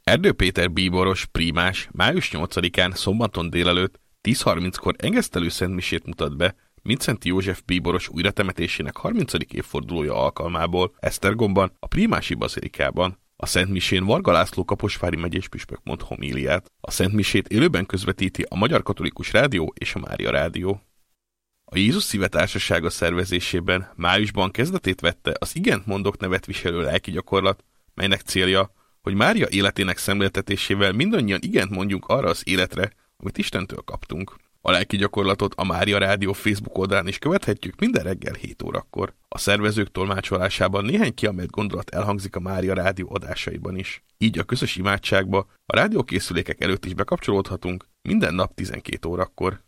Erdő Péter bíboros prímás május 8-án szombaton délelőtt 10:30-kor engesztelő szentmisét mutat be Mindszenty József bíboros újratemetésének 30. évfordulója alkalmából Esztergomban, a prímási bazilikában. A szentmisén Varga László Kaposvári megyés püspök mond homíliát. A szentmisét élőben közvetíti a Magyar Katolikus Rádió és a Mária Rádió. A Jézus Szíve Társasága szervezésében májusban kezdetét vette az Igent mondok nevet viselő lelki gyakorlat, melynek célja, hogy Mária életének szemléltetésével mindannyian igent mondjunk arra az életre, amit Istentől kaptunk. A lelki gyakorlatot a Mária Rádió Facebook oldalán is követhetjük minden reggel 7 órakor. A szervezők tolmácsolásában néhány kiemelt gondolat elhangzik a Mária Rádió adásaiban is. Így a közös imádságba a rádiókészülékek előtt is bekapcsolódhatunk minden nap 12 órakor.